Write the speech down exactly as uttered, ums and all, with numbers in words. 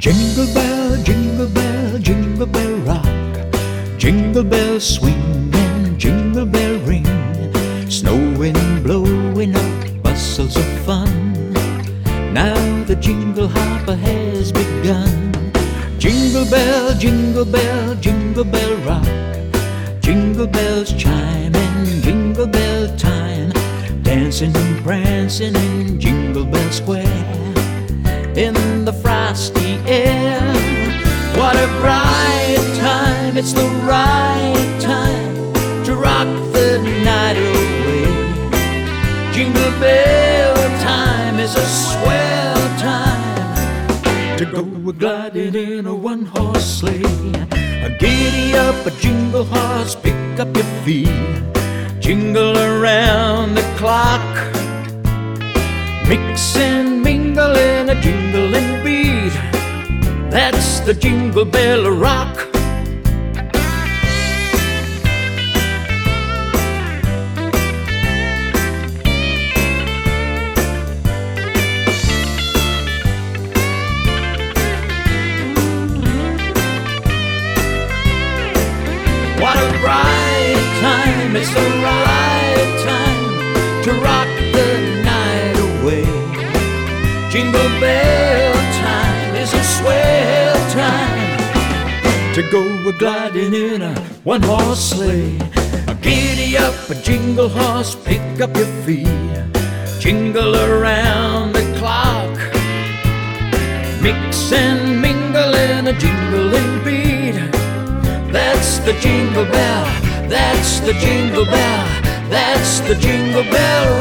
Jingle bell, jingle bell, jingle bell rock. Jingle bells swing and jingle bell ring. Snowing, blowing up bustles of fun. Now the jingle hopper has begun. Jingle bell, jingle bell, jingle bell rock. Jingle bells chime and jingle bell time. Dancing and prancing in Jingle Bell Square. In the frosty air, what a bright time. It's the right time to rock the night away. Jingle bell time is a swell time to go gliding in a one-horse sleigh. Giddy up a jingle horse, pick up your feet. Jingle around the clock. Mix and mingle in a jingling beat. That's the Jingle Bell Rock. What a bright time, it's the right time to rock the night away. Jingle bell time is a swell time to go a-gliding in a one-horse sleigh. Giddy up a jingle horse, pick up your feet. Jingle around the clock. Mix and mingle in a jingling beat. That's the Jingle Bell, that's the Jingle Bell, that's the Jingle Bell